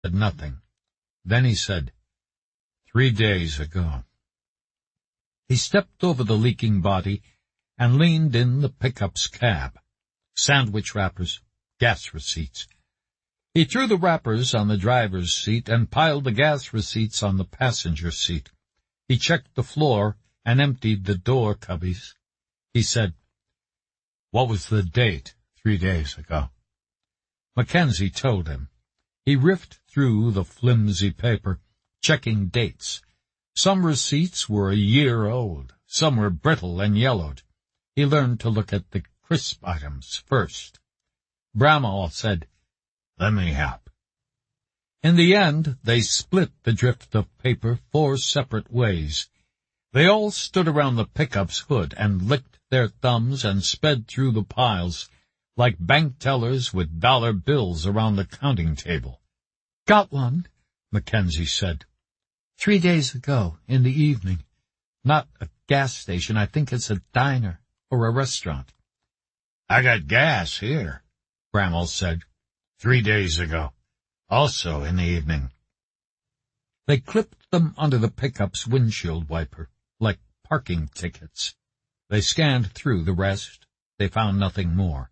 said nothing. Then he said, 3 days ago. He stepped over the leaking body and leaned in the pickup's cab. Sandwich wrappers, gas receipts. He threw the wrappers on the driver's seat and piled the gas receipts on the passenger seat. He checked the floor and emptied the door cubbies. He said, "What was the date 3 days ago?" Mackenzie told him. He riffed through the flimsy paper, checking dates. Some receipts were a year old, some were brittle and yellowed. He learned to look at the crisp items first. Bramall said, "Let me help." In the end, they split the drift of paper 4 separate ways. They all stood around the pickup's hood and licked their thumbs and sped through the piles, like bank tellers with dollar bills around the counting table. "Got one," Mackenzie said. 3 days ago, in the evening. Not a gas station. I think it's a diner or a restaurant." "I got gas here," Bramall said. 3 days ago. Also in the evening." They clipped them under the pickup's windshield wiper, like parking tickets. They scanned through the rest. They found nothing more.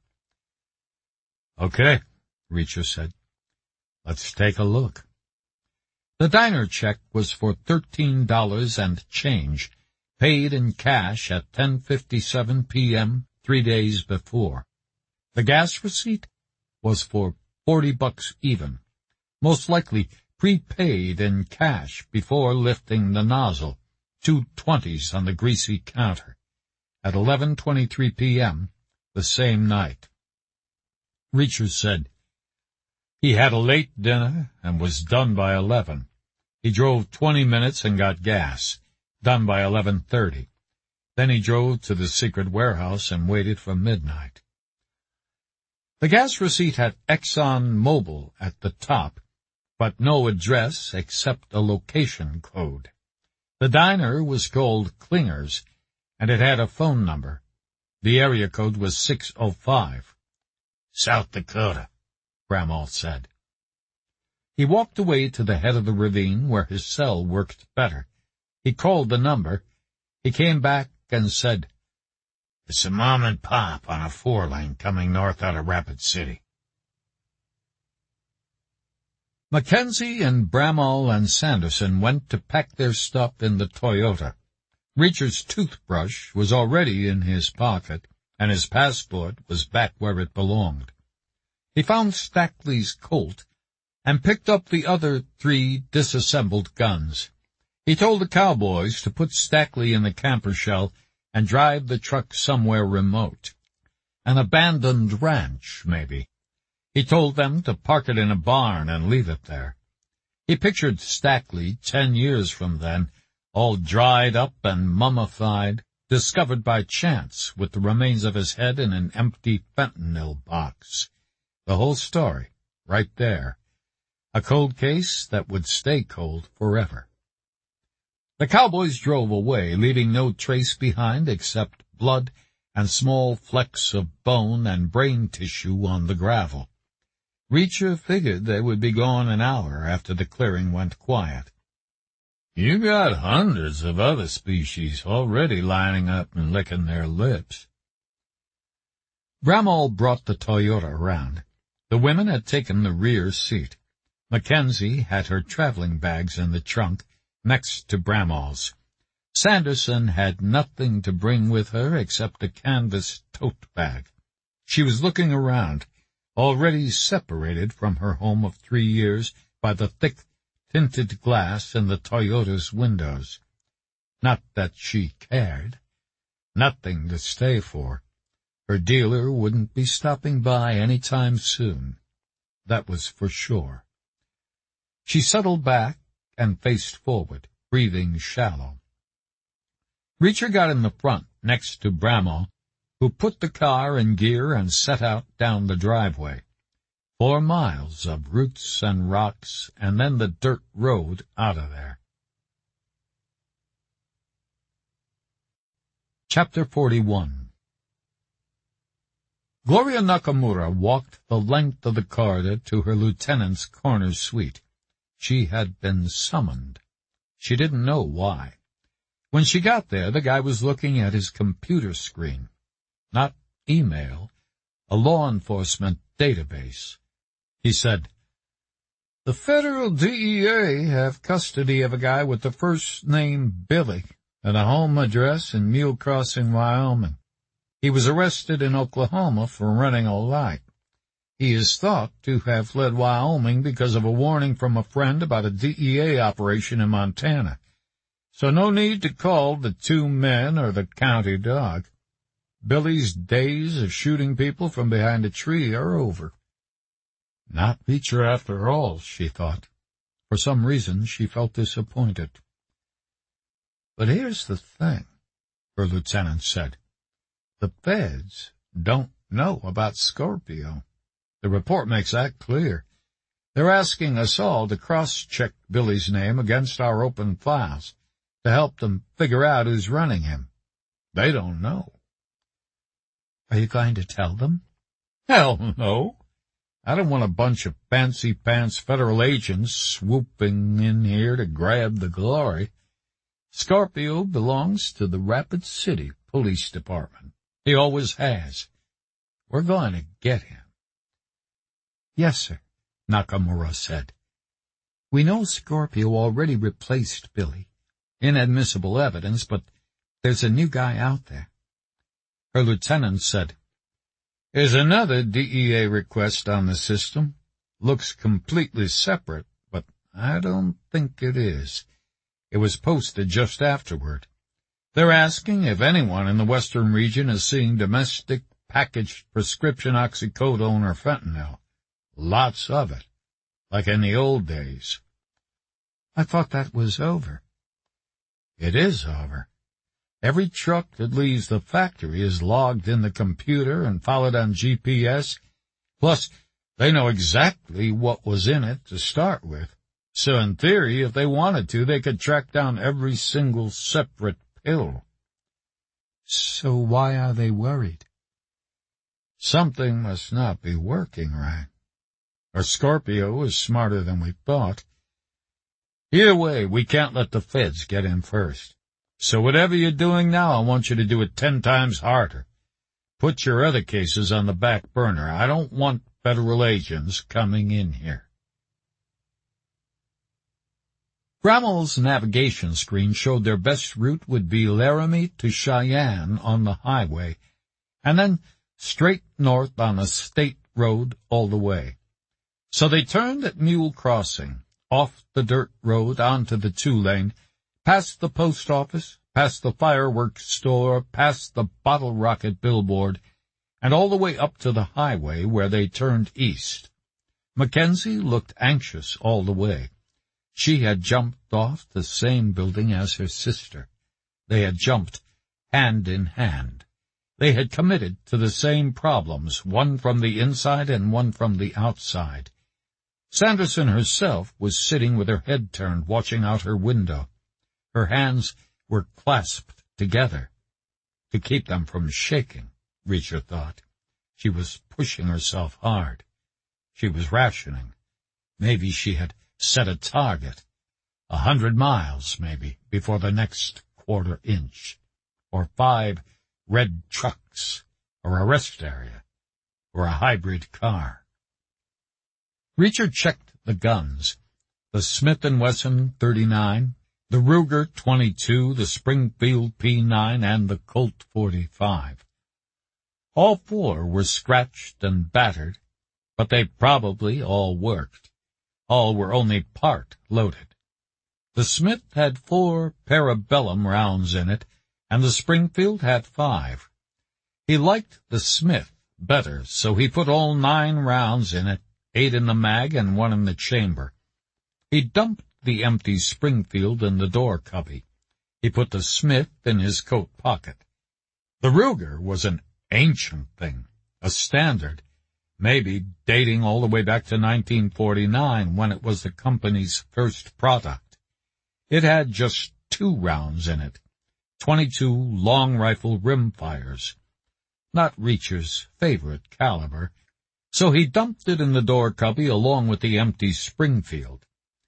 "Okay," Reacher said. "Let's take a look." The diner check was for $13 and change, paid in cash at 10:57 p.m. 3 days before. The gas receipt was for $40 even, most likely prepaid in cash before lifting the nozzle, 2 20s on the greasy counter, at 11:23 p.m. the same night. Reacher said, "He had a late dinner and was done by 11. He drove 20 minutes and got gas, done by 11:30. Then he drove to the secret warehouse and waited for midnight." The gas receipt had Exxon Mobil at the top, but no address except a location code. The diner was called Klinger's, and it had a phone number. The area code was 605. "South Dakota," Bramall said. He walked away to the head of the ravine where his cell worked better. He called the number. He came back and said, "It's a mom and pop on a 4-lane coming north out of Rapid City." Mackenzie and Bramall and Sanderson went to pack their stuff in the Toyota. Reacher's toothbrush was already in his pocket, and his passport was back where it belonged. He found Stackley's Colt and picked up the other 3 disassembled guns. He told the cowboys to put Stackley in the camper shell and drive the truck somewhere remote. An abandoned ranch, maybe. He told them to park it in a barn and leave it there. He pictured Stackley 10 years from then, all dried up and mummified, discovered by chance with the remains of his head in an empty fentanyl box. The whole story, right there. A cold case that would stay cold forever. The cowboys drove away, leaving no trace behind except blood and small flecks of bone and brain tissue on the gravel. Reacher figured they would be gone an hour after the clearing went quiet. "You got hundreds of other species already lining up and licking their lips." Bramall brought the Toyota around. The women had taken the rear seat. Mackenzie had her traveling bags in the trunk, next to Bramall's. Sanderson had nothing to bring with her except a canvas tote bag. She was looking around, already separated from her home of 3 years by the thick, tinted glass in the Toyota's windows. Not that she cared. Nothing to stay for. Her dealer wouldn't be stopping by any time soon. That was for sure. She settled back and faced forward, breathing shallow. Reacher got in the front, next to Bramall, who put the car in gear and set out down the driveway. 4 miles of roots and rocks, and then the dirt road out of there. Chapter 41. Gloria Nakamura walked the length of the corridor to her lieutenant's corner suite. she had been summoned. She didn't know why. When she got there, the guy was looking at his computer screen. Not email, a law enforcement database. He said, "The federal DEA have custody of a guy with the first name Billy and a home address in Mule Crossing, Wyoming. He was arrested in Oklahoma for running a light. He is thought to have fled Wyoming because of a warning from a friend about a DEA operation in Montana. So no need to call the 2 men or the county dog. Billy's days of shooting people from behind a tree are over." Not Reacher after all, she thought. For some reason she felt disappointed. "But here's the thing," her lieutenant said. "The feds don't know about Scorpio. The report makes that clear. They're asking us all to cross-check Billy's name against our open files to help them figure out who's running him. They don't know." "Are you going to tell them?" "Hell no. I don't want a bunch of fancy-pants federal agents swooping in here to grab the glory. Scorpio belongs to the Rapid City Police Department. He always has. We're going to get him." "Yes, sir," Nakamura said. "We know Scorpio already replaced Billy. Inadmissible evidence, but there's a new guy out there." Her lieutenant said, "There's another DEA request on the system. Looks completely separate, but I don't think it is. It was posted just afterward. They're asking if anyone in the western region is seeing domestic packaged prescription oxycodone or fentanyl. Lots of it, like in the old days." "I thought that was over." "It is over. Every truck that leaves the factory is logged in the computer and followed on GPS. Plus, they know exactly what was in it to start with. So in theory, if they wanted to, they could track down every single separate pill." "So why are they worried?" "Something must not be working right. Or Scorpio is smarter than we thought. Either way, we can't let the feds get in first. So whatever you're doing now, I want you to do it 10 times harder. Put your other cases on the back burner. I don't want federal agents coming in here." Brammel's navigation screen showed their best route would be Laramie to Cheyenne on the highway, and then straight north on a state road all the way. So they turned at Mule Crossing, off the dirt road onto the 2-lane, past the post office, past the fireworks store, past the bottle rocket billboard, and all the way up to the highway where they turned east. Mackenzie looked anxious all the way. She had jumped off the same building as her sister. They had jumped hand in hand. They had committed to the same problems, one from the inside and one from the outside. Sanderson herself was sitting with her head turned, watching out her window. Her hands were clasped together to keep them from shaking, Reacher thought. She was pushing herself hard. She was rationing. Maybe she had set a target. 100 miles, maybe, before the next quarter inch. Or 5 red trucks, or a rest area, or a hybrid car. Reacher checked the guns. The Smith & Wesson 39, the Ruger 22, the Springfield P9, and the Colt 45. All 4 were scratched and battered, but they probably all worked. All were only part loaded. The Smith had 4 Parabellum rounds in it, and the Springfield had 5. He liked the Smith better, so he put all 9 rounds in it, 8 in the mag and 1 in the chamber. He dumped the empty Springfield in the door cubby. He put the Smith in his coat pocket. The Ruger was an ancient thing, a standard, maybe dating all the way back to 1949 when it was the company's first product. It had just 2 rounds in it, 22 long rifle rimfires, not Reacher's favorite caliber, so he dumped it in the door cubby along with the empty Springfield.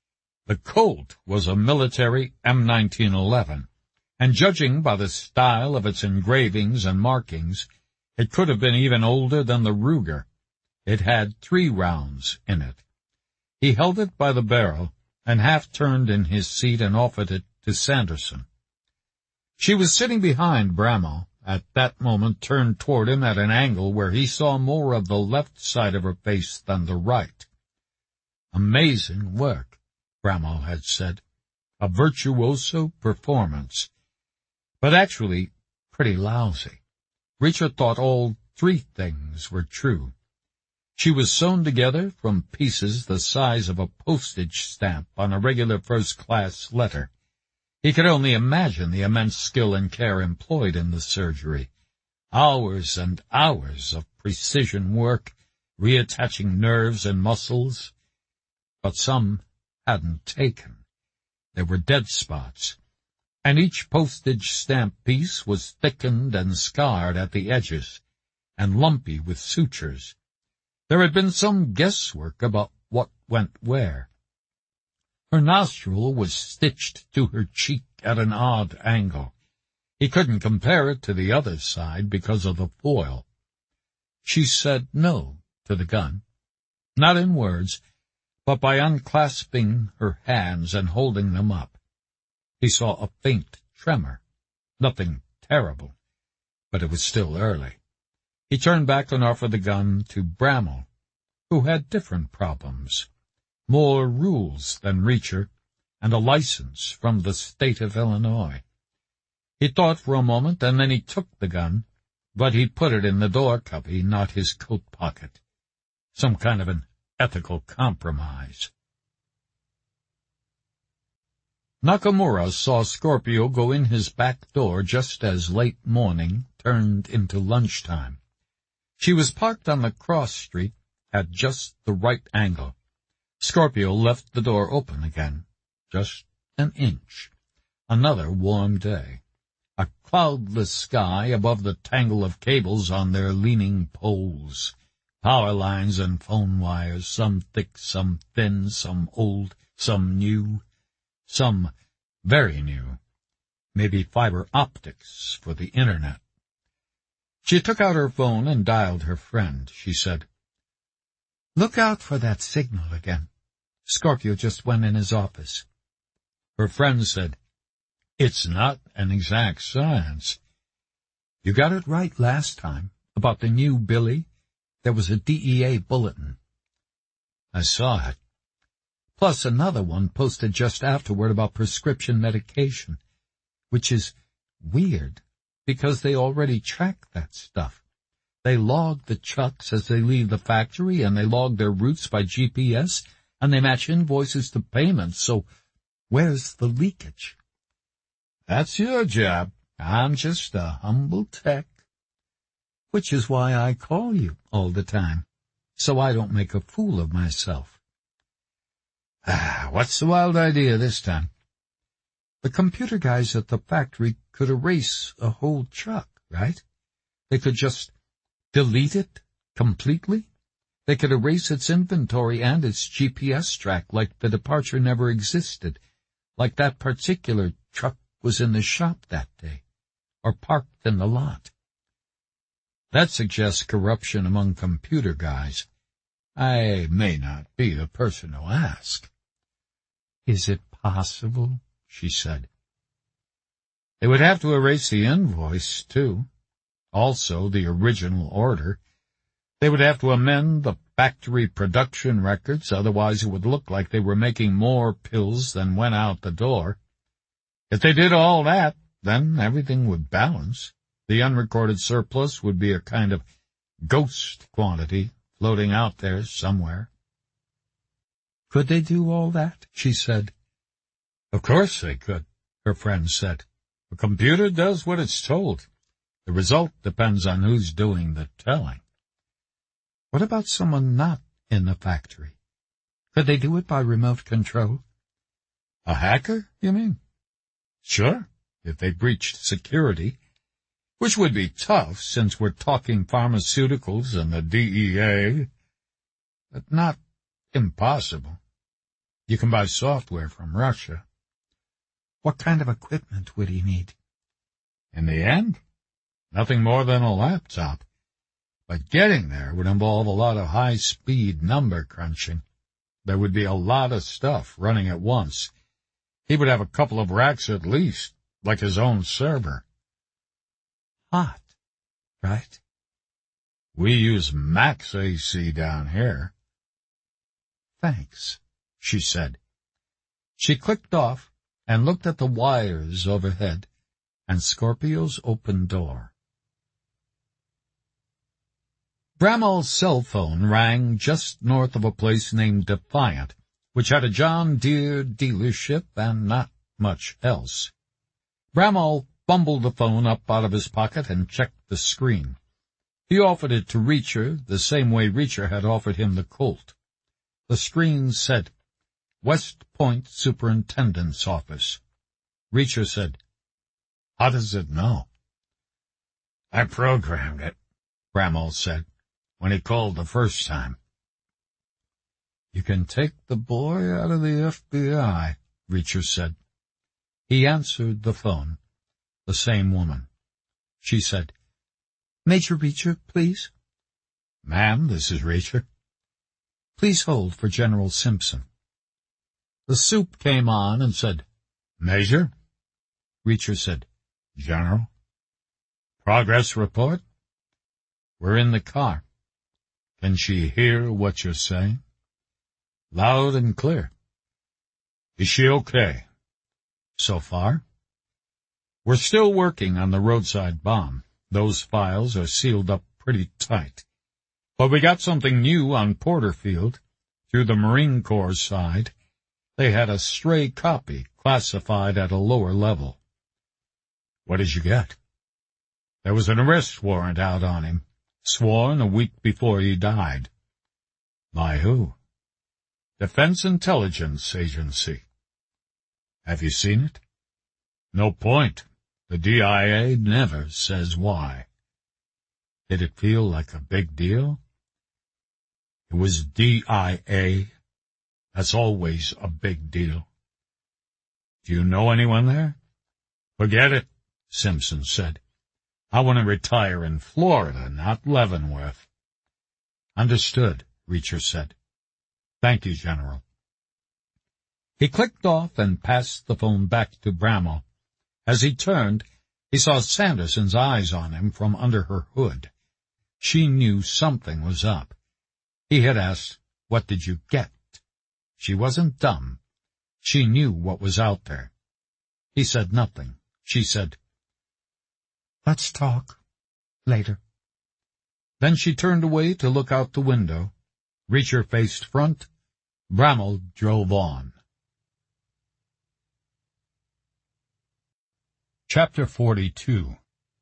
The Colt was a military M1911, and judging by the style of its engravings and markings, it could have been even older than the Ruger. It had 3 rounds in it. He held it by the barrel and half-turned in his seat and offered it to Sanderson. She was sitting behind Bramall, at that moment turned toward him at an angle where he saw more of the left side of her face than the right. Amazing work, Bramall had said. A virtuoso performance. But actually pretty lousy. Richard thought all 3 things were true. She was sewn together from pieces the size of a postage stamp on a regular first-class letter. He could only imagine the immense skill and care employed in the surgery. Hours and hours of precision work, reattaching nerves and muscles. But some hadn't taken. There were dead spots, and each postage stamp piece was thickened and scarred at the edges, and lumpy with sutures. There had been some guesswork about what went where. Her nostril was stitched to her cheek at an odd angle. He couldn't compare it to the other side because of the foil. She said no to the gun, not in words, but by unclasping her hands and holding them up. He saw a faint tremor, nothing terrible, but it was still early. He turned back and offered the gun to Bramall, who had different problems, more rules than Reacher, and a license from the state of Illinois. He thought for a moment, and then he took the gun, but he put it in the door cubby, not his coat pocket. Some kind of an ethical compromise. Nakamura saw Scorpio go in his back door just as late morning turned into lunchtime. She was parked on the cross street at just the right angle. Scorpio left the door open again, just an inch. Another warm day. A cloudless sky above the tangle of cables on their leaning poles. Power lines and phone wires, some thick, some thin, some old, some new, some very new. Maybe fiber optics for the Internet. She took out her phone and dialed her friend. She said, "Look out for that signal again. Scorpio just went in his office." Her friend said, "It's not an exact science. You got it right last time, about the new Billy. There was a DEA bulletin." "I saw it. Plus another one posted just afterward about prescription medication, which is weird, because they already track that stuff. They log the trucks as they leave the factory, and they log their routes by GPS, and they match invoices to payments, so where's the leakage?" "That's your job. I'm just a humble tech." "Which is why I call you all the time, so I don't make a fool of myself." "What's the wild idea this time?" "The computer guys at the factory could erase a whole truck, right? They could just delete it completely. They could erase its inventory and its GPS track like the departure never existed, like that particular truck was in the shop that day, or parked in the lot." "That suggests corruption among computer guys. I may not be the person to ask." "Is it possible?" she said. "They would have to erase the invoice, too. Also the original order. They would have to amend the factory production records, otherwise it would look like they were making more pills than went out the door. If they did all that, then everything would balance. The unrecorded surplus would be a kind of ghost quantity floating out there somewhere." "Could they do all that?" she said. "Of course they could," her friend said. "A computer does what it's told. The result depends on who's doing the telling." "What about someone not in the factory? Could they do it by remote control?" "A hacker, you mean?" "Sure, if they breached security, which would be tough since we're talking pharmaceuticals and the DEA, but not impossible." You can buy software from Russia. What kind of equipment would he need? In the end, nothing more than a laptop. But getting there would involve a lot of high-speed number crunching. There would be a lot of stuff running at once. He would have a couple of racks at least, like his own server. Hot, right? We use max AC down here. Thanks, she said. She clicked off and looked at the wires overhead and Scorpio's open door. Bramall's cell phone rang just north of a place named Defiant, which had a John Deere dealership and not much else. Bramall fumbled the phone up out of his pocket and checked the screen. He offered it to Reacher the same way Reacher had offered him the Colt. The screen said, West Point Superintendent's Office. Reacher said, How does it know? I programmed it, Bramall said, when he called the first time. You can take the boy out of the FBI, Reacher said. He answered the phone. The same woman. She said, Major Reacher, please. Ma'am, this is Reacher. Please hold for General Simpson. The soup came on and said, Major? Reacher said, General? Progress report? We're in the car. Can she hear what you're saying? Loud and clear. Is she okay? So far? We're still working on the roadside bomb. Those files are sealed up pretty tight. But we got something new on Porterfield. Through the Marine Corps side, they had a stray copy classified at a lower level. What did you get? There was an arrest warrant out on him, sworn a week before he died. By who? Defense Intelligence Agency. Have you seen it? No point. The DIA never says why. Did it feel like a big deal? It was DIA. That's always a big deal. Do you know anyone there? Forget it, Simpson said. I want to retire in Florida, not Leavenworth. Understood, Reacher said. Thank you, General. He clicked off and passed the phone back to Bramall. As he turned, he saw Sanderson's eyes on him from under her hood. She knew something was up. He had asked, What did you get? She wasn't dumb. She knew what was out there. He said nothing. She said, Let's talk. Later. Then she turned away to look out the window. Reacher faced front. Bramall drove on. Chapter 42.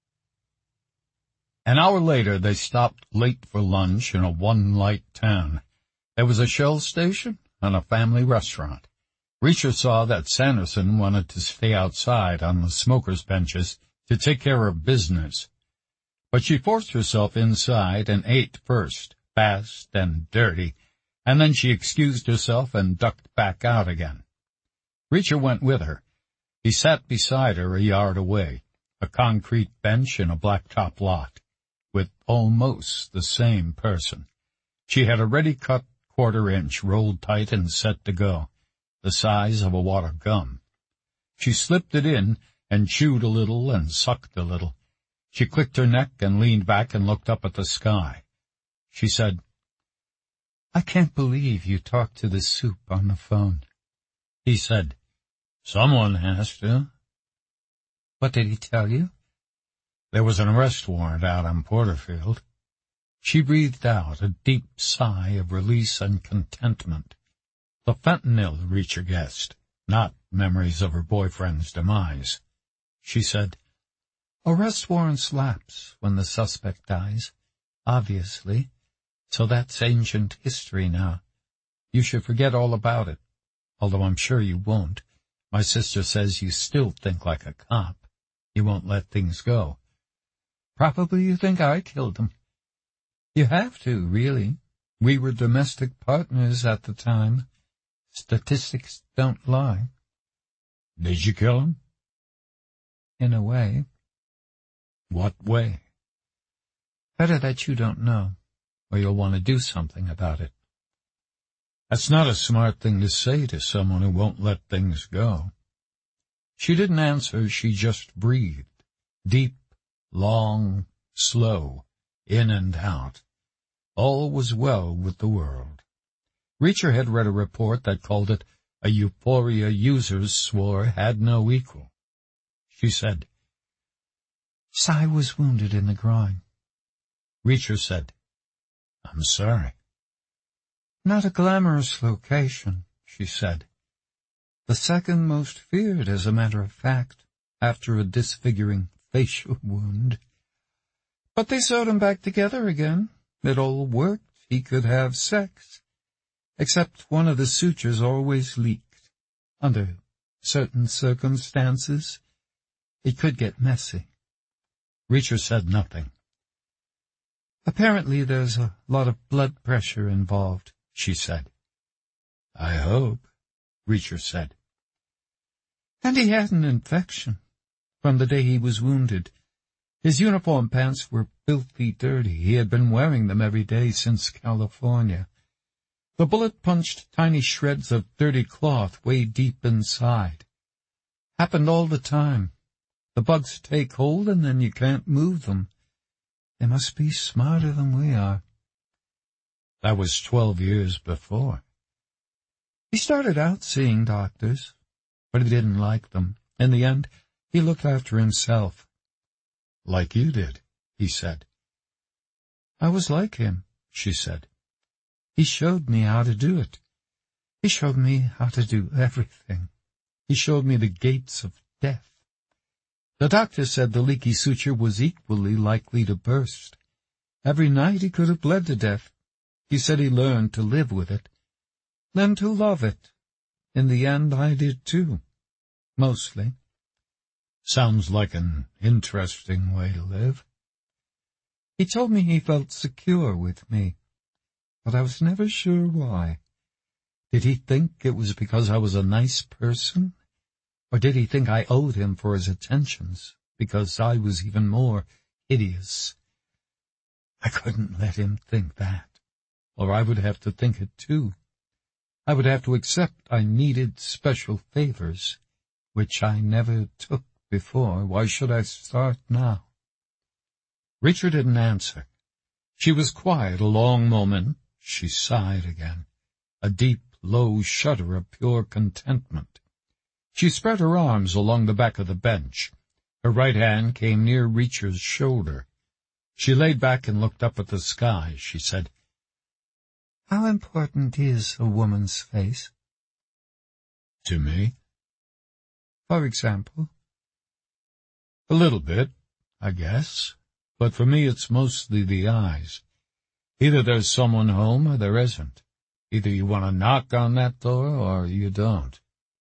An hour later they stopped late for lunch in a one-light town. There was a Shell station and a family restaurant. Reacher saw that Sanderson wanted to stay outside on the smokers' benches to take care of business. But she forced herself inside and ate first, fast and dirty, and then she excused herself and ducked back out again. Reacher went with her. He sat beside her a yard away, a concrete bench in a blacktop lot, with almost the same person. She had a ready-cut quarter-inch rolled tight and set to go, the size of a wad of gum. She slipped it in and chewed a little and sucked a little. She clicked her neck and leaned back and looked up at the sky. She said, I can't believe you talked to the soup on the phone. He said, Someone has to. What did he tell you? There was an arrest warrant out on Porterfield. She breathed out a deep sigh of release and contentment. The fentanyl, Reacher guessed, not memories of her boyfriend's demise. She said, Arrest warrants lapse when the suspect dies, obviously, so that's ancient history now. You should forget all about it, although I'm sure you won't. My sister says you still think like a cop. You won't let things go. Probably you think I killed him. You have to, really. We were domestic partners at the time. Statistics don't lie. Did you kill him? In a way. What way? Better that you don't know, or you'll want to do something about it. That's not a smart thing to say to someone who won't let things go. She didn't answer, she just breathed. Deep, long, slow, in and out. All was well with the world. Reacher had read a report that called it a euphoria users swore had no equal. She said, Cy was wounded in the groin. Reacher said, I'm sorry. Not a glamorous location, she said. The second most feared, as a matter of fact, after a disfiguring facial wound. But they sewed him back together again. It all worked. He could have sex. Except one of the sutures always leaked. Under certain circumstances, it could get messy. Reacher said nothing. Apparently there's a lot of blood pressure involved, she said. I hope, Reacher said. And he had an infection. From the day he was wounded, his uniform pants were filthy dirty. He had been wearing them every day since California. The bullet punched tiny shreds of dirty cloth way deep inside. Happened all the time. The bugs take hold and then you can't move them. They must be smarter than we are. That was 12 years before. He started out seeing doctors, but he didn't like them. In the end, he looked after himself. Like you did, he said. I was like him, she said. He showed me how to do it. He showed me how to do everything. He showed me the gates of death. The doctor said the leaky suture was equally likely to burst. Every night he could have bled to death. He said he learned to live with it, learned to love it. In the end, I did too. Mostly. Sounds like an interesting way to live. He told me he felt secure with me, but I was never sure why. Did he think it was because I was a nice person? Or did he think I owed him for his attentions, because I was even more hideous? I couldn't let him think that, or I would have to think it too. I would have to accept I needed special favors, which I never took before. Why should I start now? Reacher didn't answer. She was quiet a long moment. She sighed again, a deep, low shudder of pure contentment. She spread her arms along the back of the bench. Her right hand came near Reacher's shoulder. She laid back and looked up at the sky. She said, How important is a woman's face? To me? For example? A little bit, I guess. But for me it's mostly the eyes. Either there's someone home or there isn't. Either you want to knock on that door or you don't.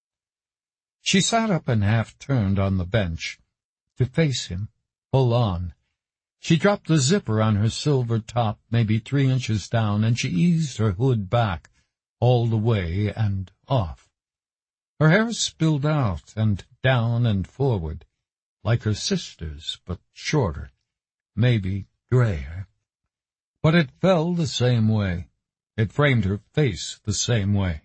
She sat up and half-turned on the bench to face him, full on. She dropped the zipper on her silver top maybe 3 inches down, and she eased her hood back all the way and off. Her hair spilled out and down and forward, like her sister's, but shorter, maybe grayer. But it fell the same way. It framed her face the same way.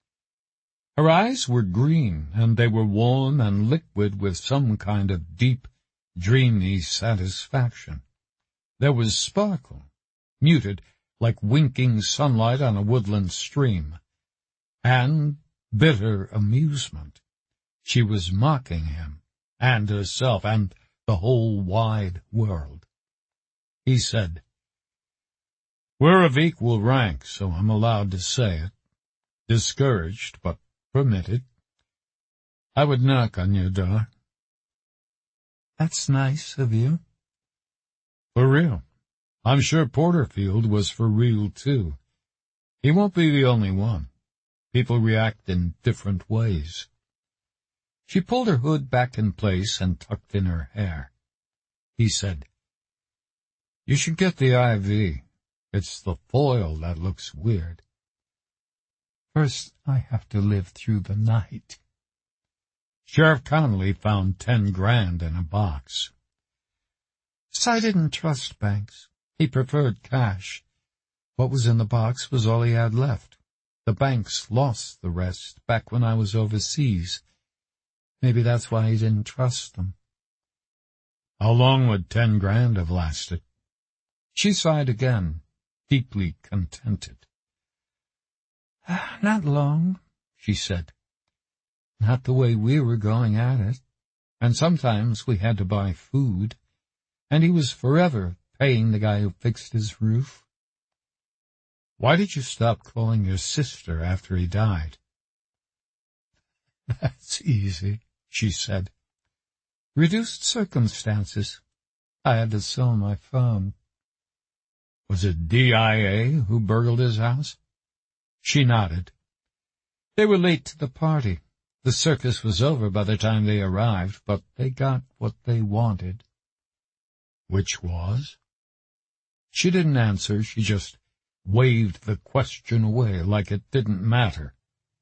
Her eyes were green, and they were warm and liquid with some kind of deep, dreamy satisfaction. There was sparkle, muted like winking sunlight on a woodland stream, and bitter amusement. She was mocking him, and herself, and the whole wide world. He said, We're of equal rank, so I'm allowed to say it. Discouraged, but permitted. I would knock on your door. That's nice of you. For real. I'm sure Porterfield was for real, too. He won't be the only one. People react in different ways. She pulled her hood back in place and tucked in her hair. He said, You should get the IV. It's the foil that looks weird. First, I have to live through the night. Sheriff Connolly found $10,000 in a box. So I didn't trust banks. He preferred cash. What was in the box was all he had left. The banks lost the rest back when I was overseas. Maybe that's why he didn't trust them. How long would $10,000 have lasted? She sighed again, deeply contented. Not long, she said. Not the way we were going at it. And sometimes we had to buy food, and he was forever paying the guy who fixed his roof. Why did you stop calling your sister after he died? That's easy, she said. Reduced circumstances. I had to sell my farm. Was it DIA who burgled his house? She nodded. They were late to the party. The circus was over by the time they arrived, but they got what they wanted. Which was? She didn't answer. She just waved the question away like it didn't matter.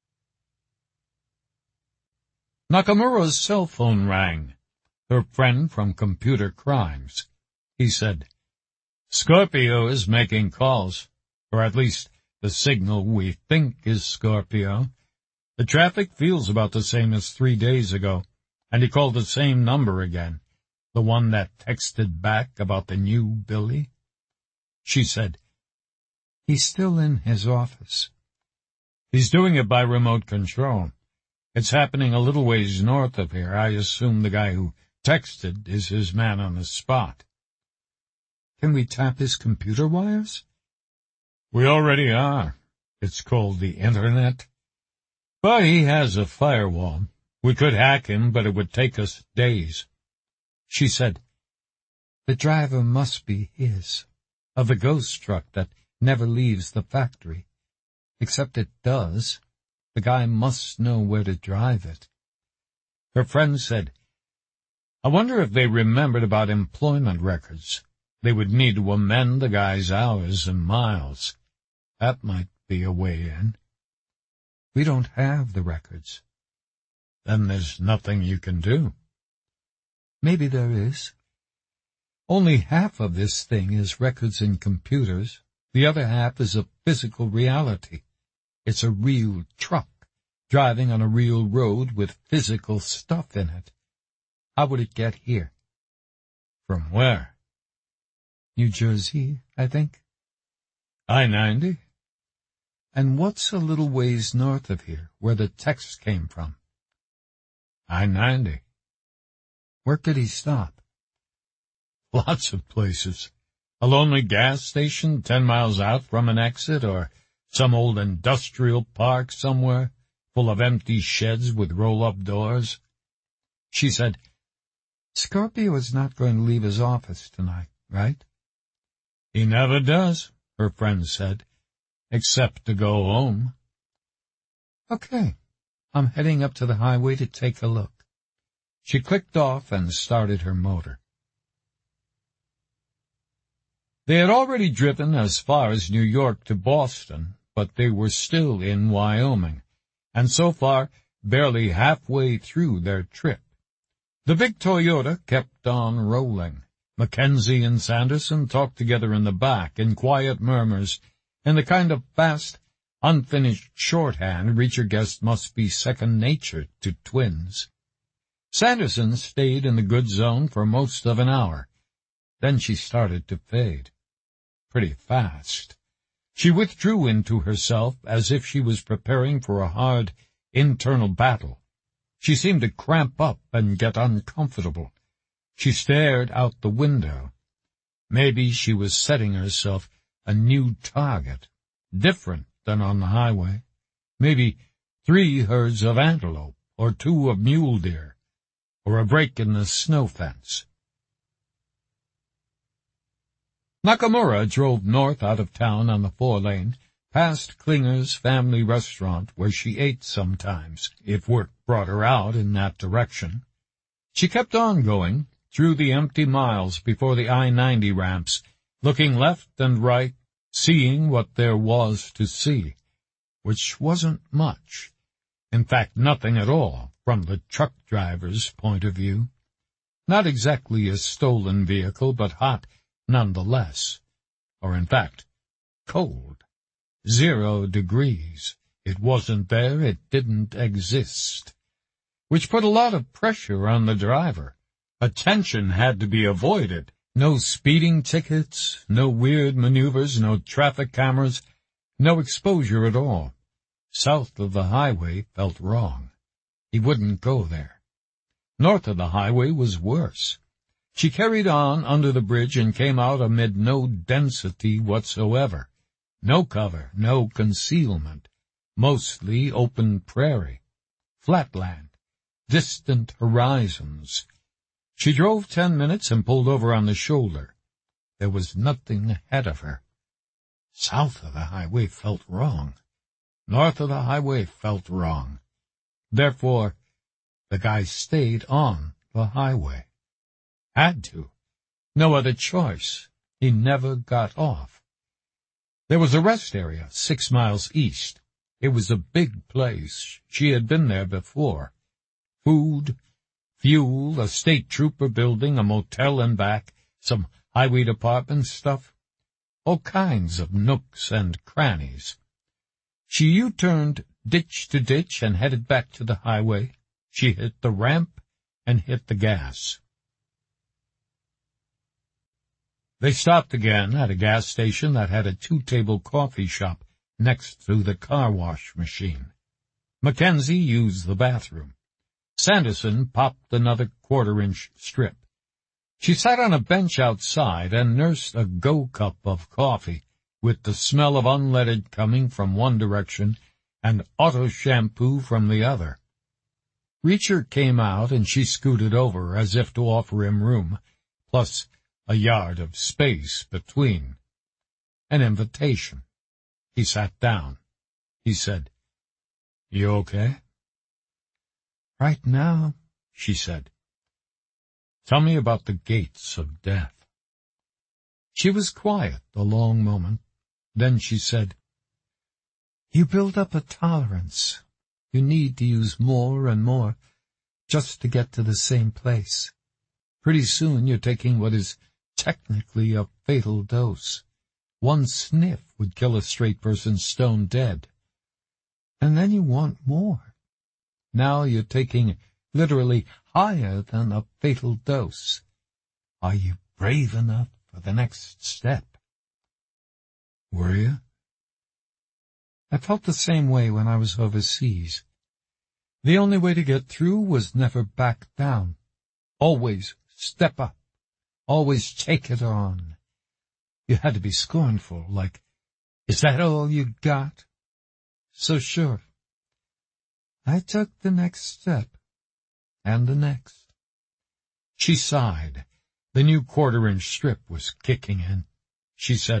Nakamura's cell phone rang. Her friend from Computer Crimes. He said, Scorpio is making calls, or at least the signal we think is Scorpio. The traffic feels about the same as 3 days ago, and he called the same number again, the one that texted back about the new Billy. She said, He's still in his office. He's doing it by remote control. It's happening a little ways north of here. I assume the guy who texted is his man on the spot. Can we tap his computer wires? We already are. It's called the Internet. But he has a firewall. We could hack him, but it would take us days. She said, The driver must be his, of the ghost truck that never leaves the factory. Except it does. The guy must know where to drive it. Her friend said, I wonder if they remembered about employment records. They would need to amend the guy's hours and miles. That might be a way in. We don't have the records. Then there's nothing you can do. Maybe there is. Only half of this thing is records in computers. The other half is a physical reality. It's a real truck, driving on a real road with physical stuff in it. How would it get here? From where? New Jersey, I think. I-90? And what's a little ways north of here, where the text came from? I-90. Where could he stop? Lots of places. A lonely gas station 10 miles out from an exit, or some old industrial park somewhere, full of empty sheds with roll-up doors. She said, Scorpio is not going to leave his office tonight, right? He never does, her friend said, except to go home. Okay, I'm heading up to the highway to take a look. She clicked off and started her motor. They had already driven as far as New York to Boston, but they were still in Wyoming, and so far barely halfway through their trip. The big Toyota kept on rolling. Mackenzie and Sanderson talked together in the back in quiet murmurs, in the kind of fast, unfinished shorthand Reacher guessed must be second nature to twins. Sanderson stayed in the good zone for most of an hour. Then she started to fade. Pretty fast. She withdrew into herself as if she was preparing for a hard internal battle. She seemed to cramp up and get uncomfortable. She stared out the window. Maybe she was setting herself a new target, different than on the highway. Maybe 3 herds of antelope, or 2 of mule deer, or a break in the snow fence. Nakamura drove north out of town on the 4-lane, past Klinger's family restaurant, where she ate sometimes, if work brought her out in that direction. She kept on going, through the empty miles before the I-90 ramps, looking left and right, seeing what there was to see. which wasn't much. In fact, nothing at all from the truck driver's point of view. Not exactly a stolen vehicle, but hot nonetheless. Or in fact, cold. 0 degrees. It wasn't there, it didn't exist. Which put a lot of pressure on the driver. Attention had to be avoided. No speeding tickets, no weird maneuvers, no traffic cameras, no exposure at all. South of the highway felt wrong. He wouldn't go there. North of the highway was worse. She carried on under the bridge and came out amid no density whatsoever. No cover, no concealment. Mostly open prairie. Flatland. Distant horizons. She drove 10 minutes and pulled over on the shoulder. There was nothing ahead of her. South of the highway felt wrong. North of the highway felt wrong. Therefore, the guy stayed on the highway. Had to. No other choice. He never got off. There was a rest area 6 miles east. It was a big place. She had been there before. Food, fuel, a state trooper building, a motel and back, some highway department stuff. All kinds of nooks and crannies. She U-turned ditch to ditch and headed back to the highway. She hit the ramp and hit the gas. They stopped again at a gas station that had a 2-table coffee shop next to the car wash machine. Mackenzie used the bathroom. Sanderson popped another 1/4-inch strip. She sat on a bench outside and nursed a go-cup of coffee, with the smell of unleaded coming from one direction and auto shampoo from the other. Reacher came out and she scooted over as if to offer him room, plus a yard of space between. An invitation. He sat down. He said, "You okay?" "Right now," she said. "Tell me about the gates of death." She was quiet a long moment. Then she said, "You build up a tolerance. You need to use more and more just to get to the same place. Pretty soon you're taking what is technically a fatal dose. One sniff would kill a straight person stone dead. And then you want more. Now you're taking literally higher than a fatal dose. Are you brave enough for the next step?" "Were you?" "I felt the same way when I was overseas. The only way to get through was never back down. Always step up. Always take it on. You had to be scornful, like, 'Is that all you got?' So sure. I took the next step, and the next." She sighed. The new 1/4-inch strip was kicking in. She said,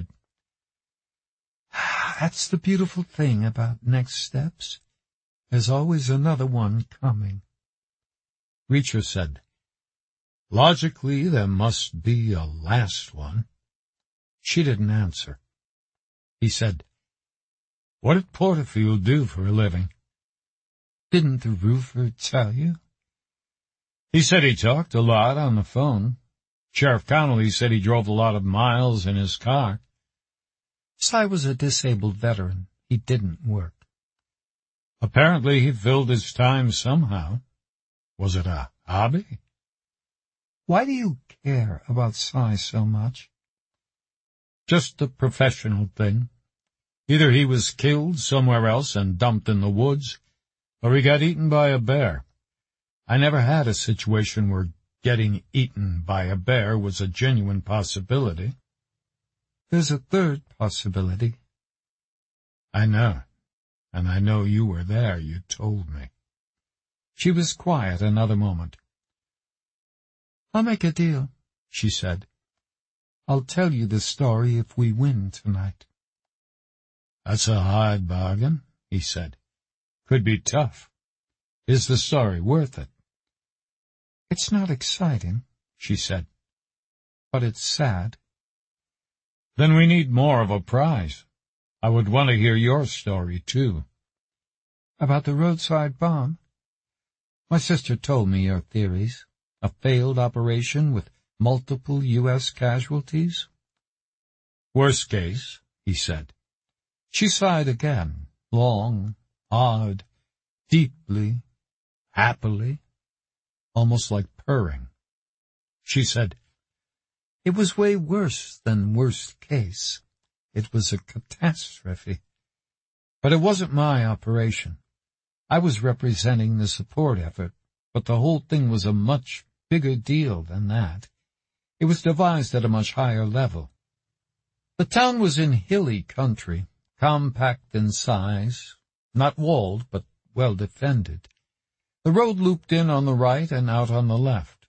"That's the beautiful thing about next steps. There's always another one coming." Reacher said, "Logically, there must be a last one." She didn't answer. He said, "What did Porterfield do for a living?" "Didn't the roofer tell you?" "He said he talked a lot on the phone. Sheriff Connolly said he drove a lot of miles in his car." "Cy was a disabled veteran. He didn't work." "Apparently he filled his time somehow. Was it a hobby?" "Why do you care about Cy so much?" "Just a professional thing. Either he was killed somewhere else and dumped in the woods, or he got eaten by a bear. I never had a situation where getting eaten by a bear was a genuine possibility." "There's a third possibility." "I know, and I know you were there, you told me." She was quiet another moment. "I'll make a deal," she said. "I'll tell you the story if we win tonight." "That's a hard bargain," he said. "Could be tough. Is the story worth it?" "It's not exciting," she said, "but it's sad." "Then we need more of a prize. I would want to hear your story, too." About the roadside bomb? My sister told me your theories. A failed operation with multiple U.S. casualties? Worst case, he said. She sighed again, long, hard, deeply, happily, almost like purring. She said, "It was way worse than worst case. It was a catastrophe. But it wasn't my operation. I was representing the support effort, but the whole thing was a much bigger deal than that. It was devised at a much higher level. The town was in hilly country, compact in size, not walled, but well defended. The road looped in on the right and out on the left.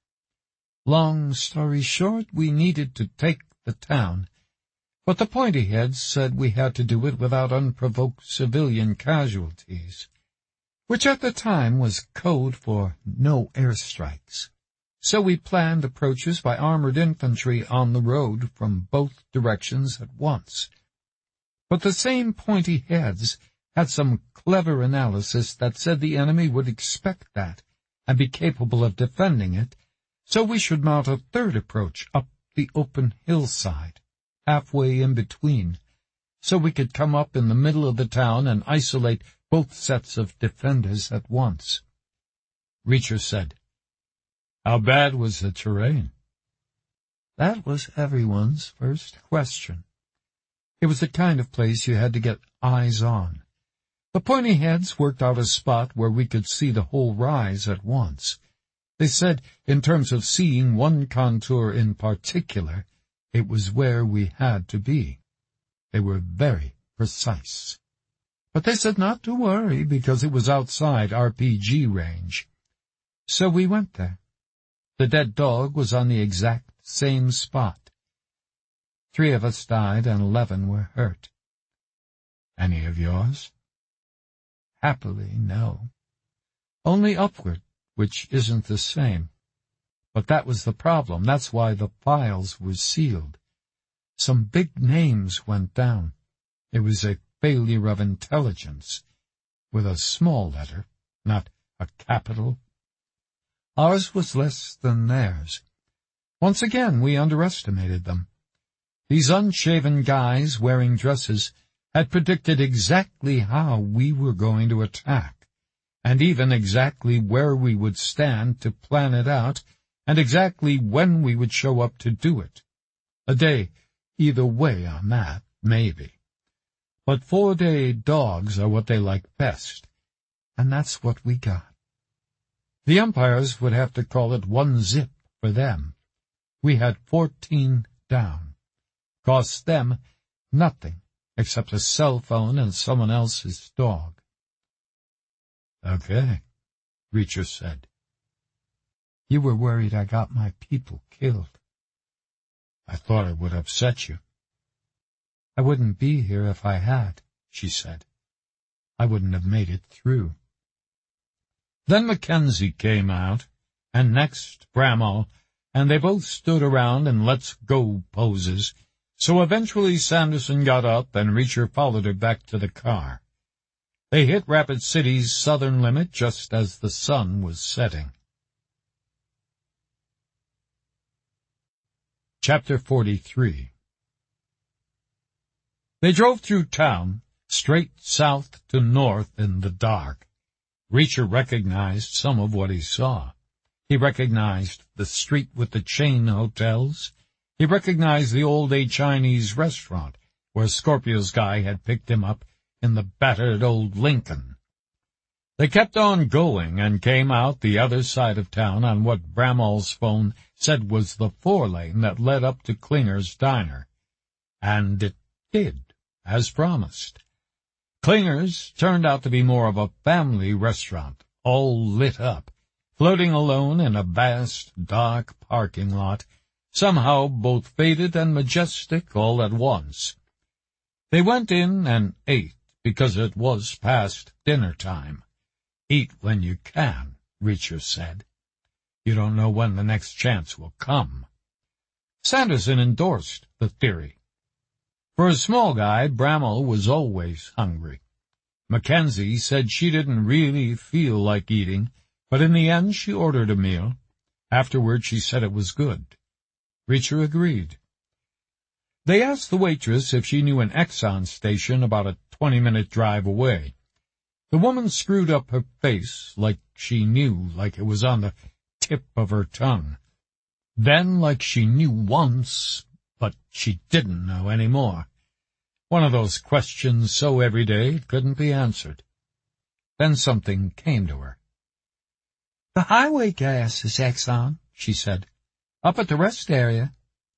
Long story short, we needed to take the town, but the pointy heads said we had to do it without unprovoked civilian casualties, which at the time was code for no airstrikes. So we planned approaches by armored infantry on the road from both directions at once. But the same pointy heads had some clever analysis that said the enemy would expect that and be capable of defending it, so we should mount a third approach up the open hillside, halfway in between, so we could come up in the middle of the town and isolate both sets of defenders at once. Reacher said, "How bad was the terrain?" That was everyone's first question. It was the kind of place you had to get eyes on. The pointy heads worked out a spot where we could see the whole rise at once. They said, in terms of seeing one contour in particular, it was where we had to be. They were very precise. But they said not to worry because it was outside RPG range. So we went there. The dead dog was on the exact same spot. 3 of us died and 11 were hurt. Any of yours? Happily, no. Only upward, which isn't the same. But that was the problem. That's why the files were sealed. Some big names went down. It was a failure of intelligence, with a small letter, not a capital. Ours was less than theirs. Once again, we underestimated them. These unshaven guys wearing dresses had predicted exactly how we were going to attack, and even exactly where we would stand to plan it out, and exactly when we would show up to do it. A day either way on that, maybe. But 4-day dogs are what they like best, and that's what we got. The umpires would have to call it 1-zip for them. We had 14 down. Cost them nothing except a cell phone and someone else's dog. "Okay," Reacher said. "You were worried I got my people killed." "I thought it would upset you." "I wouldn't be here if I had," she said. "I wouldn't have made it through." Then Mackenzie came out, and next Bramall, and they both stood around in let's-go poses, so eventually Sanderson got up and Reacher followed her back to the car. They hit Rapid City's southern limit just as the sun was setting. Chapter 43. They drove through town, straight south to north in the dark. Reacher recognized some of what he saw. He recognized the street with the chain hotels. He recognized the old-day Chinese restaurant where Scorpio's guy had picked him up in the battered old Lincoln. They kept on going and came out the other side of town on what Bramall's phone said was the 4-lane that led up to Klinger's diner. And it did, as promised. Klinger's turned out to be more of a family restaurant, all lit up, floating alone in a vast, dark parking lot, somehow both faded and majestic all at once. They went in and ate because it was past dinner time. Eat when you can, Reacher said. You don't know when the next chance will come. Sanderson endorsed the theory. For a small guy, Bramall was always hungry. Mackenzie said she didn't really feel like eating, but in the end she ordered a meal. Afterward she said it was good. Reacher agreed. They asked the waitress if she knew an Exxon station about a 20-minute drive away. The woman screwed up her face like she knew, like it was on the tip of her tongue. Then like she knew once, but she didn't know any more. One of those questions so everyday it couldn't be answered. Then something came to her. "The highway gas is Exxon," she said. "Up at the rest area."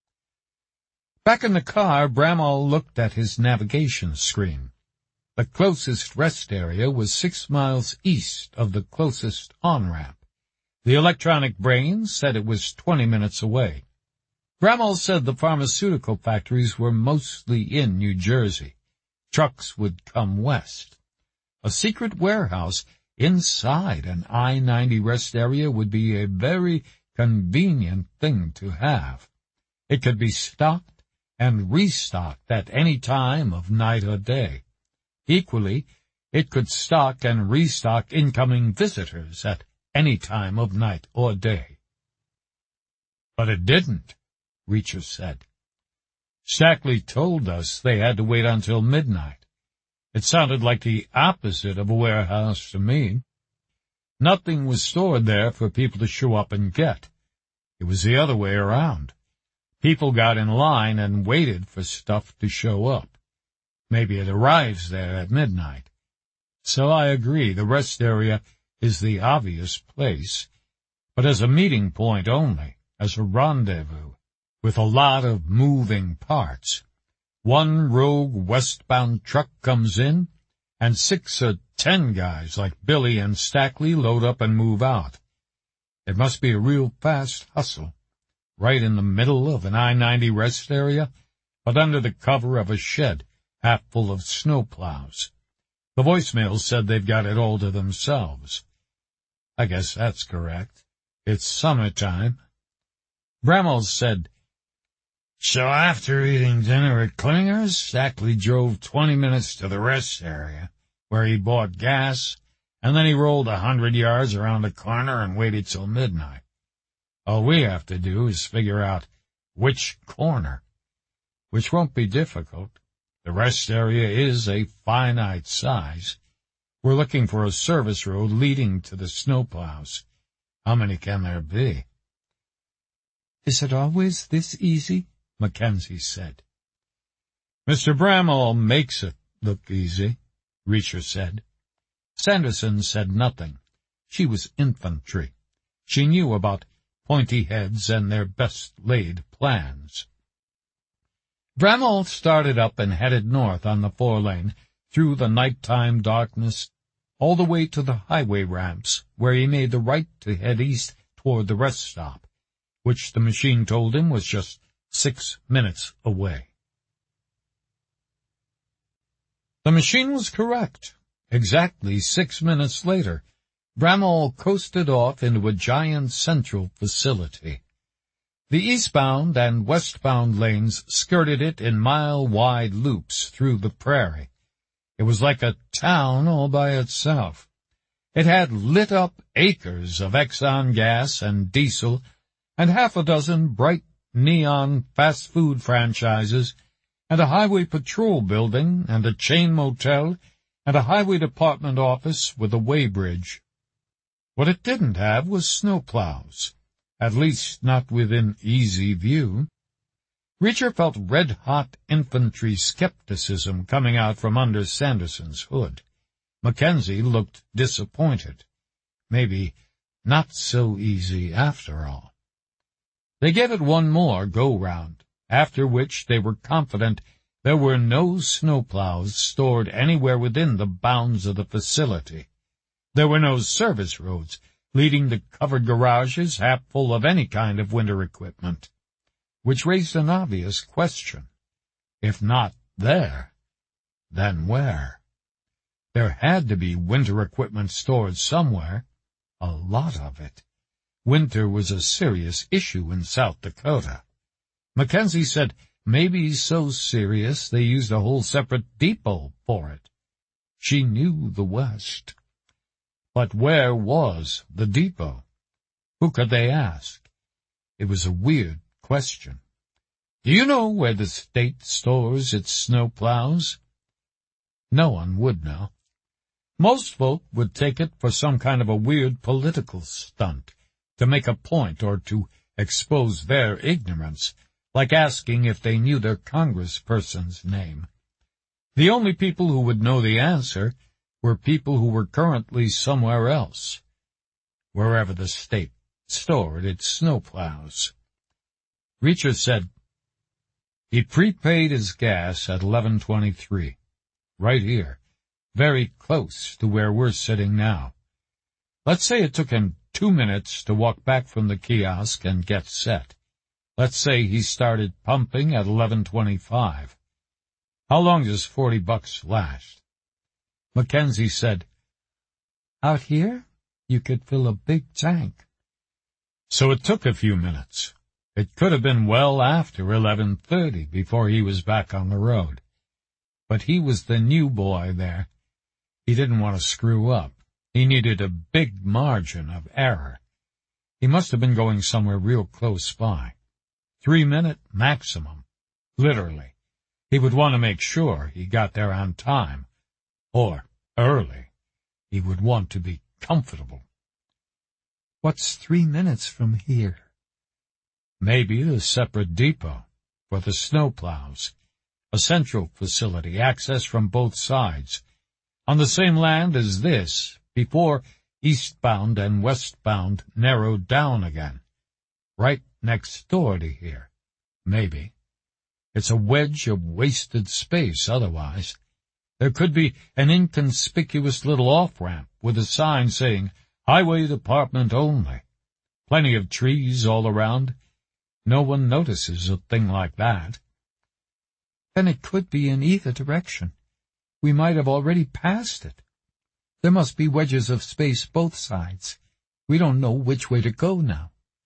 Back in the car, Bramall looked at his navigation screen. The closest rest area was 6 miles east of the closest on-ramp. The electronic brain said it was 20 minutes away. Bramall said the pharmaceutical factories were mostly in New Jersey. Trucks would come west. A secret warehouse inside an I-90 rest area would be a very convenient thing to have. It could be stocked and restocked at any time of night or day. Equally, it could stock and restock incoming visitors at any time of night or day. But it didn't, Reacher said. Stackley told us they had to wait until midnight. It sounded like the opposite of a warehouse to me. Nothing was stored there for people to show up and get. It was the other way around. People got in line and waited for stuff to show up. Maybe it arrives there at midnight. So I agree, the rest area is the obvious place, but as a meeting point only, as a rendezvous, with a lot of moving parts. One rogue westbound truck comes in, and 6 or 10 guys like Billy and Stackley load up and move out. It must be a real fast hustle, right in the middle of an I-90 rest area, but under the cover of a shed half full of snowplows. The voicemail said they've got it all to themselves. I guess that's correct. It's summertime. Bramall said, "So after eating dinner at Klinger's, Stackley drove 20 minutes to the rest area, where he bought gas, and then he rolled 100 yards around the corner and waited till midnight. All we have to do is figure out which corner, which won't be difficult. The rest area is a finite size. We're looking for a service road leading to the snowplows. How many can there be?" "Is it always this easy?" Mackenzie said. "Mr. Bramall makes it look easy," Reacher said. Sanderson said nothing. She was infantry. She knew about pointy heads and their best-laid plans. Bramall started up and headed north on the 4-lane, through the nighttime darkness, all the way to the highway ramps, where he made the right to head east toward the rest stop, which the machine told him was just 6 minutes away. The machine was correct. Exactly 6 minutes later, Bramall coasted off into a giant central facility. The eastbound and westbound lanes skirted it in mile-wide loops through the prairie. It was like a town all by itself. It had lit-up acres of Exxon gas and diesel, and half a dozen bright neon fast-food franchises, and a highway patrol building, and a chain motel, and a highway department office with a weighbridge. What it didn't have was snowplows. At least not within easy view. Reacher felt red-hot infantry skepticism coming out from under Sanderson's hood. Mackenzie looked disappointed. Maybe not so easy after all. They gave it one more go-round, after which they were confident there were no snowplows stored anywhere within the bounds of the facility. There were no service roads leading to covered garages half full of any kind of winter equipment, which raised an obvious question. If not there, then where? There had to be winter equipment stored somewhere, a lot of it. Winter was a serious issue in South Dakota. Mackenzie said maybe so serious they used a whole separate depot for it. She knew the West. But where was the depot? Who could they ask? It was a weird question. Do you know where the state stores its snowplows? No one would know. Most folk would take it for some kind of a weird political stunt, to make a point or to expose their ignorance, like asking if they knew their congressperson's name. The only people who would know the answer were people who were currently somewhere else, wherever the state stored its snowplows. Reacher said, he prepaid his gas at 11:23, right here, very close to where we're sitting now. Let's say it took him 2 minutes to walk back from the kiosk and get set. Let's say he started pumping at 11:25. How long does $40 last? Mackenzie said, out here, you could fill a big tank. So it took a few minutes. It could have been well after 11:30 before he was back on the road. But he was the new boy there. He didn't want to screw up. He needed a big margin of error. He must have been going somewhere real close by. 3-minute maximum. Literally. He would want to make sure he got there on time. Or early. He would want to be comfortable. What's 3 minutes from here? Maybe a separate depot for the snowplows. A central facility, access from both sides. On the same land as this, before eastbound and westbound narrowed down again. Right next door to here. Maybe. It's a wedge of wasted space otherwise. There could be an inconspicuous little off-ramp with a sign saying, Highway Department only. Plenty of trees all around. No one notices a thing like that. Then it could be in either direction. We might have already passed it. There must be wedges of space both sides. We don't know which way to go now.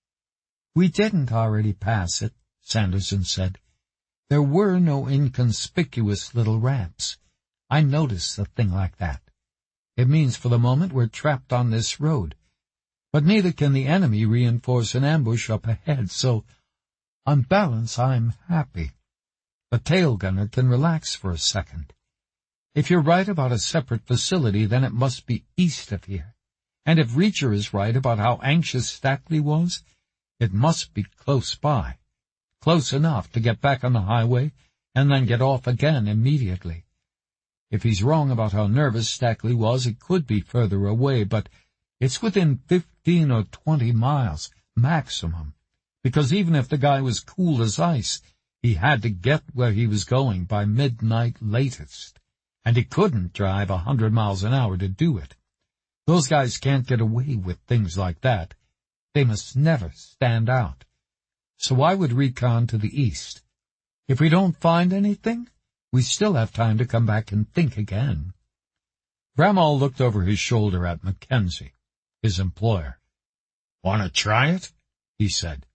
We didn't already pass it, Sanderson said. There were no inconspicuous little ramps. I noticed a thing like that. It means for the moment we're trapped on this road. But neither can the enemy reinforce an ambush up ahead, so on balance I'm happy. The tail gunner can relax for a second. If you're right about a separate facility, then it must be east of here. And if Reacher is right about how anxious Stackley was, it must be close by. Close enough to get back on the highway and then get off again immediately. If he's wrong about how nervous Stackley was, it could be further away, but it's within 15 or 20 miles, maximum. Because even if the guy was cool as ice, he had to get where he was going by midnight latest. And he couldn't drive 100 miles an hour to do it. Those guys can't get away with things like that. They must never stand out. So I would recon to the east. If we don't find anything, we still have time to come back and think again. Bramall looked over his shoulder at Mackenzie, his employer. Want to try it? He said.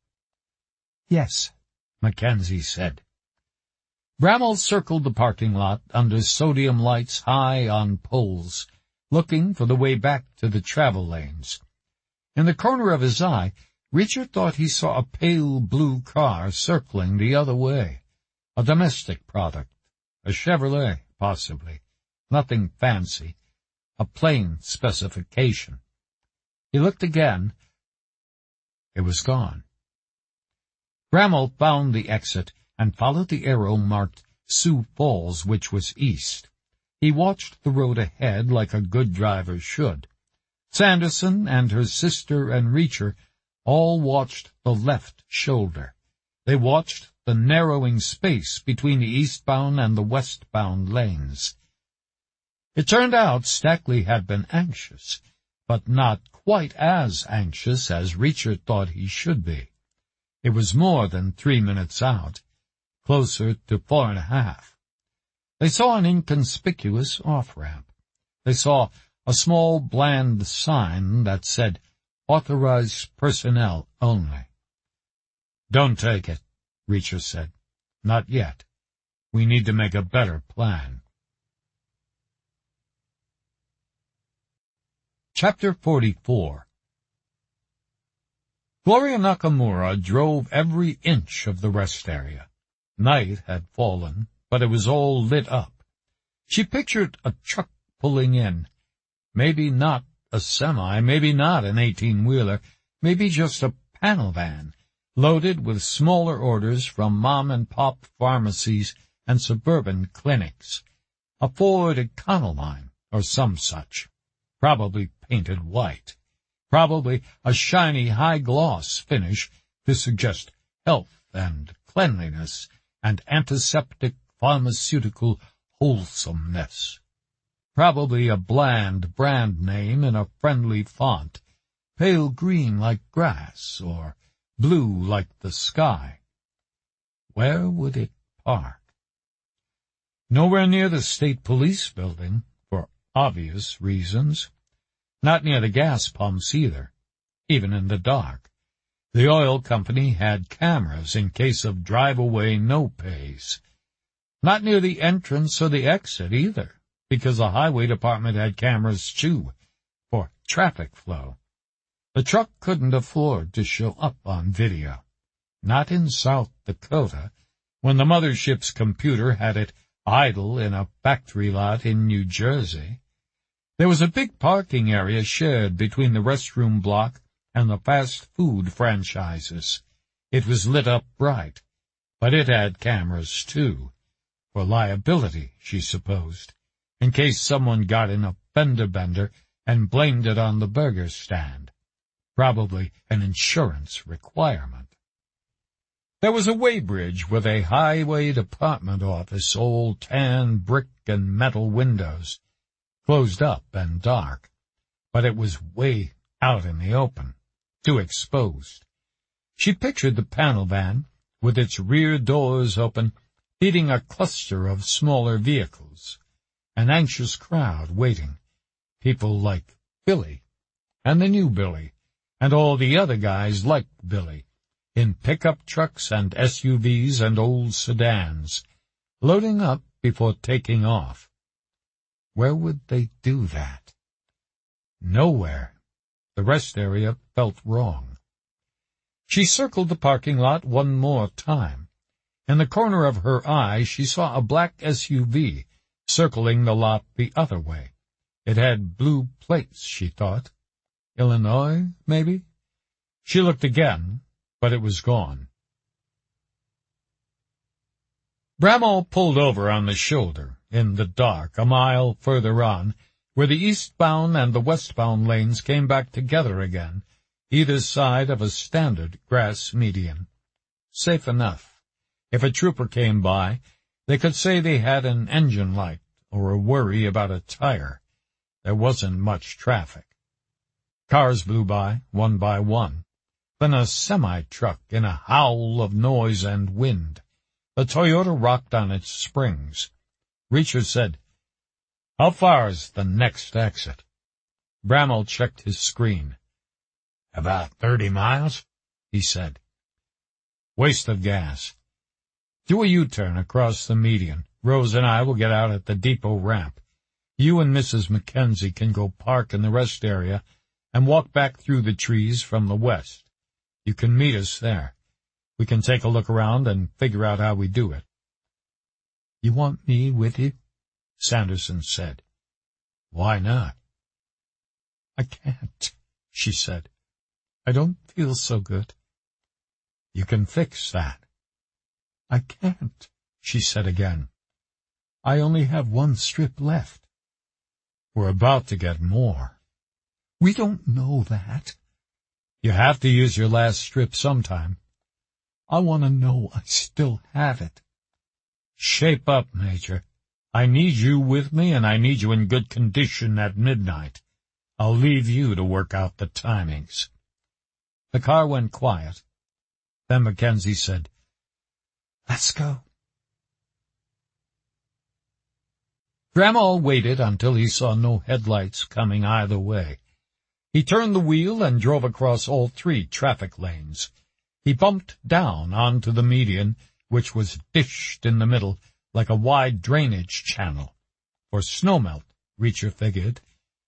Yes, Mackenzie said. Bramall circled the parking lot under sodium lights high on poles, looking for the way back to the travel lanes. In the corner of his eye, Richard thought he saw a pale blue car circling the other way. A domestic product. A Chevrolet, possibly. Nothing fancy. A plain specification. He looked again. It was gone. Bramall found the exit and followed the arrow marked Sioux Falls, which was east. He watched the road ahead like a good driver should. Sanderson and her sister and Reacher all watched the left shoulder. They watched the narrowing space between the eastbound and the westbound lanes. It turned out Stackley had been anxious, but not quite as anxious as Reacher thought he should be. It was more than 3 minutes out, closer to 4.5. They saw an inconspicuous off-ramp. They saw a small bland sign that said, Authorized personnel only. Don't take it, Reacher said. Not yet. We need to make a better plan. Chapter 44. Gloria Nakamura drove every inch of the rest area. Night had fallen, but it was all lit up. She pictured a truck pulling in. Maybe not a semi, maybe not an 18-wheeler, maybe just a panel van, loaded with smaller orders from mom-and-pop pharmacies and suburban clinics. A Ford Econoline, or some such. Probably painted white. Probably a shiny high-gloss finish to suggest health and cleanliness and antiseptic pharmaceutical wholesomeness. Probably a bland brand name in a friendly font, pale green like grass or blue like the sky. Where would it park? Nowhere near the state police building, for obvious reasons. Not near the gas pumps either, even in the dark. The oil company had cameras in case of drive-away no-pays. Not near the entrance or the exit either, because the highway department had cameras too, for traffic flow. The truck couldn't afford to show up on video. Not in South Dakota, when the mothership's computer had it idle in a factory lot in New Jersey. There was a big parking area shared between the restroom block and the fast food franchises. It was lit up bright, but it had cameras too, for liability, she supposed, in case someone got in a fender-bender and blamed it on the burger stand. Probably an insurance requirement. There was a weighbridge with a highway department office, all tan brick and metal windows, closed up and dark, but it was way out in the open, too exposed. She pictured the panel van, with its rear doors open, feeding a cluster of smaller vehicles, an anxious crowd waiting, people like Billy, and the new Billy, and all the other guys like Billy, in pickup trucks and SUVs and old sedans, loading up before taking off. Where would they do that? Nowhere. The rest area felt wrong. She circled the parking lot one more time. In the corner of her eye, she saw a black SUV circling the lot the other way. It had blue plates, she thought. Illinois, maybe? She looked again, but it was gone. Bramall pulled over on the shoulder, in the dark, a mile further on, where the eastbound and the westbound lanes came back together again, either side of a standard grass median. Safe enough. If a trooper came by, they could say they had an engine light or a worry about a tire. There wasn't much traffic. Cars blew by one. Then a semi-truck in a howl of noise and wind. The Toyota rocked on its springs. Reacher said, "How far is the next exit?" Bramall checked his screen. "About 30 miles, he said. "Waste of gas. Do a U-turn across the median. Rose and I will get out at the depot ramp. You and Mrs. Mackenzie can go park in the rest area and walk back through the trees from the west. You can meet us there. We can take a look around and figure out how we do it." "You want me with you?" Sanderson said. "Why not?" "I can't," she said. "I don't feel so good." "You can fix that." "I can't," she said again. "I only have one strip left." "We're about to get more." "We don't know that." "You have to use your last strip sometime." "I want to know I still have it." "Shape up, Major. I need you with me, and I need you in good condition at midnight. I'll leave you to work out the timings." The car went quiet. Then Mackenzie said, "Let's go." Bramall waited until he saw no headlights coming either way. He turned the wheel and drove across all 3 traffic lanes. He bumped down onto the median, which was dished in the middle like a wide drainage channel. For snowmelt, Reacher figured,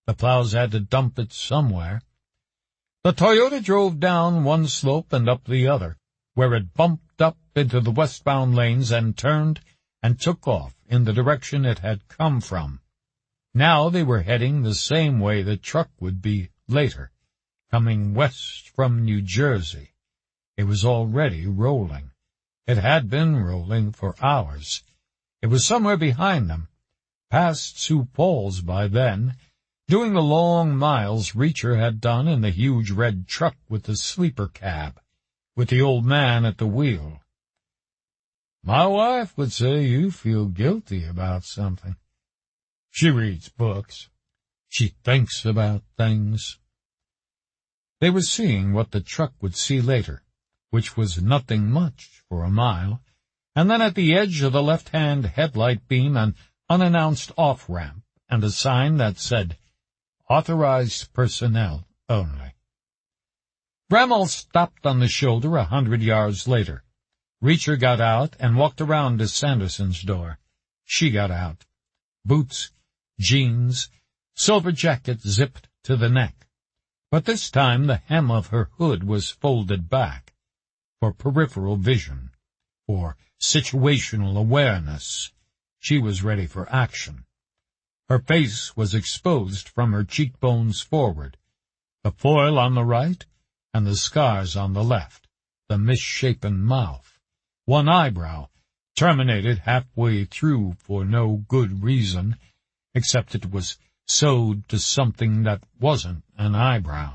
The plows had to dump it somewhere. The Toyota drove down one slope and up the other, where it bumped up into the westbound lanes and turned and took off in the direction it had come from. Now they were heading the same way the truck would be later, coming west from New Jersey. It was already rolling. It had been rolling for hours. It was somewhere behind them, past Sioux Falls by then, doing the long miles Reacher had done in the huge red truck with the sleeper cab, with the old man at the wheel. My wife would say you feel guilty about something. She reads books. She thinks about things. They were seeing what the truck would see later, which was nothing much for a mile, and then at the edge of the left-hand headlight beam an unannounced off-ramp and a sign that said, Authorized personnel only. Bramall stopped on the shoulder 100 yards later. Reacher got out and walked around to Sanderson's door. She got out. Boots, jeans, silver jacket zipped to the neck. But this time the hem of her hood was folded back, for peripheral vision, for situational awareness. She was ready for action. Her face was exposed from her cheekbones forward, the foil on the right and the scars on the left, the misshapen mouth. One eyebrow, terminated halfway through for no good reason, except it was sewed to something that wasn't an eyebrow.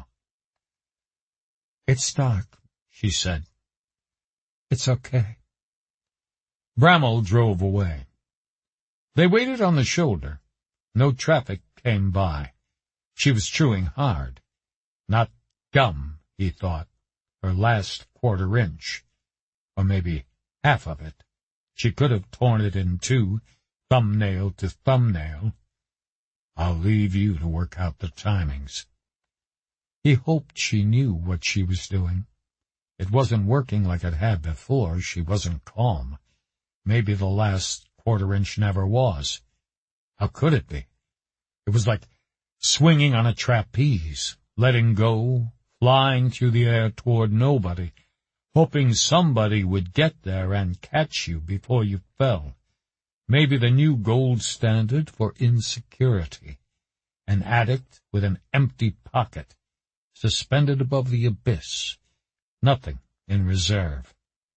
It's dark, she said. It's okay. Bramall drove away. They waited on the shoulder. No traffic came by. She was chewing hard. Not gum, he thought, her last quarter-inch, or maybe half of it. She could have torn it in two, thumbnail to thumbnail. I'll leave you to work out the timings. He hoped she knew what she was doing. It wasn't working like it had before. She wasn't calm. Maybe the last quarter-inch never was. How could it be? It was like swinging on a trapeze, letting go, flying through the air toward nobody, hoping somebody would get there and catch you before you fell. Maybe the new gold standard for insecurity. An addict with an empty pocket, suspended above the abyss. Nothing in reserve.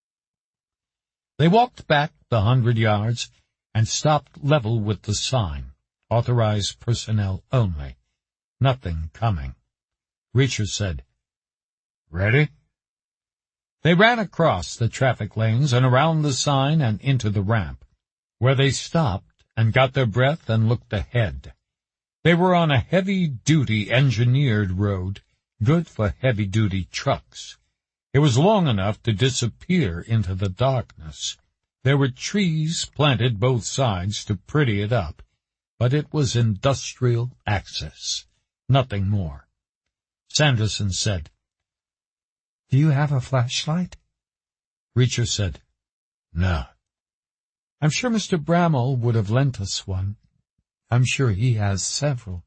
They walked back the 100 yards and stopped level with the sign, Authorized personnel only. Nothing coming. Reacher said, Ready? They ran across the traffic lanes and around the sign and into the ramp, where they stopped and got their breath and looked ahead. They were on a heavy-duty engineered road, good for heavy-duty trucks. It was long enough to disappear into the darkness. There were trees planted both sides to pretty it up, but it was industrial access, nothing more. Sanderson said, Do you have a flashlight? Reacher said, No. I'm sure Mr. Bramall would have lent us one. I'm sure he has several.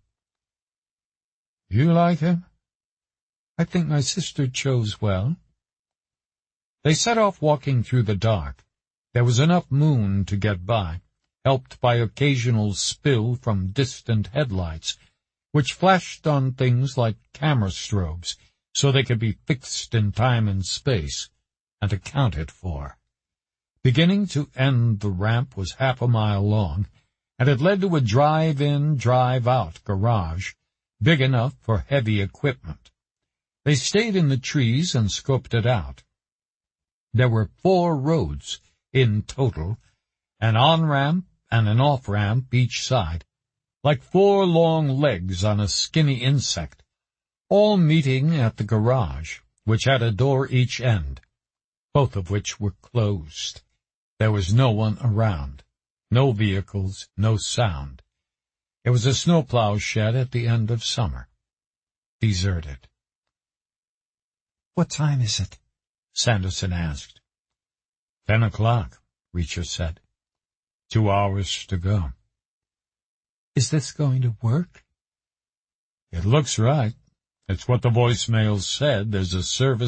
You like him? I think my sister chose well. They set off walking through the dark. There was enough moon to get by, helped by occasional spill from distant headlights, which flashed on things like camera strobes, so they could be fixed in time and space, and accounted for. Beginning to end, the ramp was half a mile long, and it led to a drive-in, drive-out garage, big enough for heavy equipment. They stayed in the trees and scoped it out. There were 4 roads in total, an on-ramp and an off-ramp each side, like 4 long legs on a skinny insect, all meeting at the garage, which had a door each end, both of which were closed. There was no one around, no vehicles, no sound. It was a snowplow shed at the end of summer, deserted. What time is it? Sanderson asked. 10 o'clock, Reacher said. 2 hours to go. Is this going to work? It looks right. It's what the voicemail said. There's a service